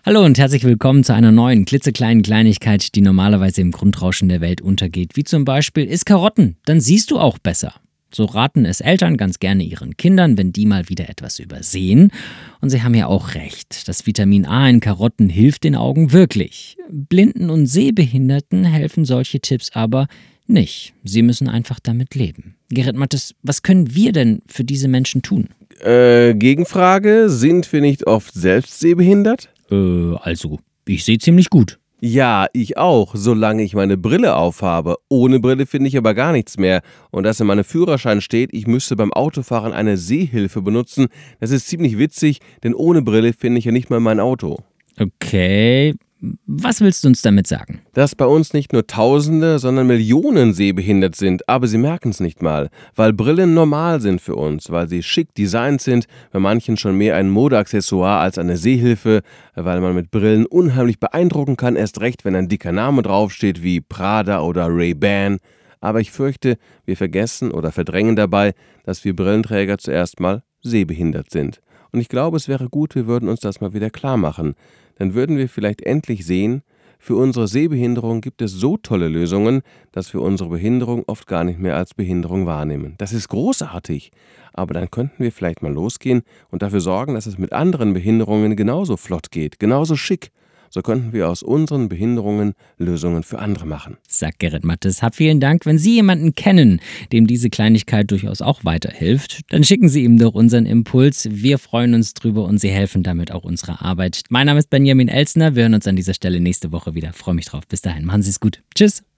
Hallo und herzlich willkommen zu einer neuen, klitzekleinen Kleinigkeit, die normalerweise im Grundrauschen der Welt untergeht. Wie zum Beispiel, iss Karotten, dann siehst du auch besser. So raten es Eltern ganz gerne ihren Kindern, wenn die mal wieder etwas übersehen. Und sie haben ja auch recht. Das Vitamin A in Karotten hilft den Augen wirklich. Blinden und Sehbehinderten helfen solche Tipps aber nicht. Sie müssen einfach damit leben. Gerrit Mattes, was können wir denn für diese Menschen tun? Gegenfrage, sind wir nicht oft selbst sehbehindert? Also, ich sehe ziemlich gut. Ja, ich auch, solange ich meine Brille aufhabe. Ohne Brille finde ich aber gar nichts mehr. Und dass in meinem Führerschein steht, ich müsste beim Autofahren eine Sehhilfe benutzen, das ist ziemlich witzig, denn ohne Brille finde ich ja nicht mal mein Auto. Okay, was willst du uns damit sagen? Dass bei uns nicht nur Tausende, sondern Millionen sehbehindert sind, aber sie merken es nicht mal, weil Brillen normal sind für uns, weil sie schick designt sind, bei manchen schon mehr ein Modeaccessoire als eine Sehhilfe, weil man mit Brillen unheimlich beeindrucken kann, erst recht, wenn ein dicker Name draufsteht wie Prada oder Ray-Ban. Aber ich fürchte, wir vergessen oder verdrängen dabei, dass wir Brillenträger zuerst mal sehbehindert sind. Und ich glaube, es wäre gut, wir würden uns das mal wieder klar machen. Dann würden wir vielleicht endlich sehen, für unsere Sehbehinderung gibt es so tolle Lösungen, dass wir unsere Behinderung oft gar nicht mehr als Behinderung wahrnehmen. Das ist großartig, aber dann könnten wir vielleicht mal losgehen und dafür sorgen, dass es mit anderen Behinderungen genauso flott geht, genauso schick. So könnten wir aus unseren Behinderungen Lösungen für andere machen. Sagt Gerrit Mattes. Hab vielen Dank. Wenn Sie jemanden kennen, dem diese Kleinigkeit durchaus auch weiterhilft, dann schicken Sie ihm doch unseren Impuls. Wir freuen uns drüber und Sie helfen damit auch unserer Arbeit. Mein Name ist Benjamin Elsner. Wir hören uns an dieser Stelle nächste Woche wieder. Freue mich drauf. Bis dahin. Machen Sie es gut. Tschüss.